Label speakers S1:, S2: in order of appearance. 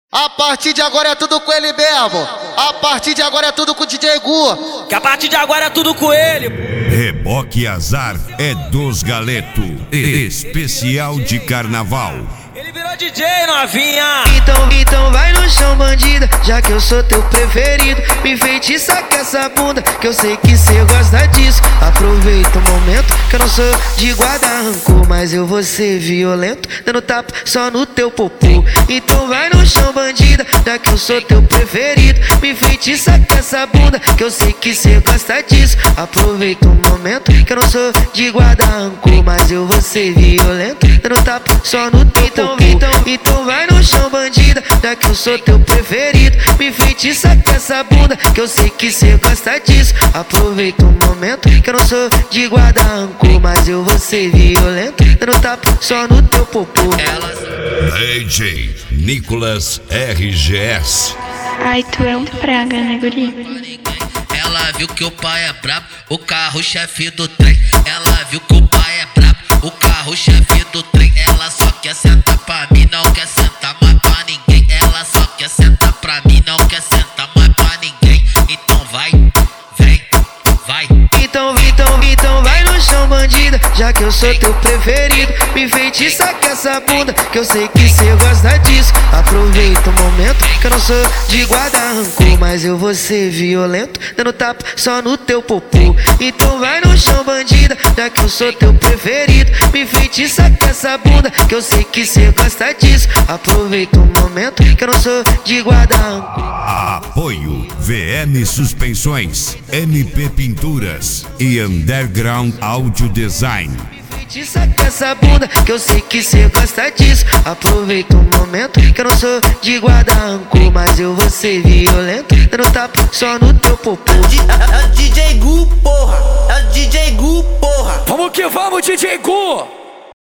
S1: A partir de agora é tudo com ele mesmo. A partir de agora é tudo com o DJ Gu.
S2: Que a partir de agora é tudo com ele.
S3: Reboque Azar é dos Galeto, especial de carnaval.
S2: Ele virou DJ, novinha.
S4: Então vai no chão, bandida, já que eu sou teu preferido. Me enfeitiça com essa bunda, que eu sei que cê gosta disso. Aproveita o momento, que eu não sou de guardar rancor, mas eu vou ser violento, dando tapa só no teu popô. Então vai no chão, bandida, já que eu sou teu preferido. Me enfeitiça com essa bunda, que eu sei que cê gosta disso. Aproveita o momento, que eu não sou de guardar rancor, mas eu vou ser violento, dando tapa só no teu popô. Então vai no chão, bandida, já que eu sou teu preferido. Me enfeitiça com essa bunda, que eu sei que cê gosta disso. Aproveita o momento, que eu não sou de guardar rancor, mas eu vou ser violento, dando tapa só no teu popô.
S3: DJ Nicolas RGS.
S5: Ai, tu é um praga, né, guri?
S6: Ela viu que o pai é brabo, o carro-chefe do trem. Ela viu que o pai é brabo, o carro-chefe do trem. Ela só quer sentar pra mim, não quer sentar mais pra ninguém. Ela só quer sentar pra mim, não quer sentar mais pra ninguém. Então vai, vem, vai. Então vai no chão, bandida, já que eu sou teu preferido. Me enfeitiça com essa bunda, que eu sei que cê gosta disso. Aproveita o momento, que eu não sou de guardar rancor, mas eu vou ser violento, dando tapa só no teu popô. Então vai no chão, bandida, já que eu sou teu preferido. Me enfeitiça com essa bunda, que eu sei que cê gosta disso. Aproveita o momento, que eu não sou de guardar rancor.
S3: Apoio VM Suspensões, MP Pinturas e Underground Audio Design.
S4: Enfeitiça com essa bunda, que eu sei que cê gosta disso. Aproveita o momento, que eu não sou de guardar rancor, mas eu vou ser violento, dando tapa só no teu popô.
S6: É o DJ Gu, porra. É o DJ Gu, porra.
S2: Vamos que vamos, DJ Gu.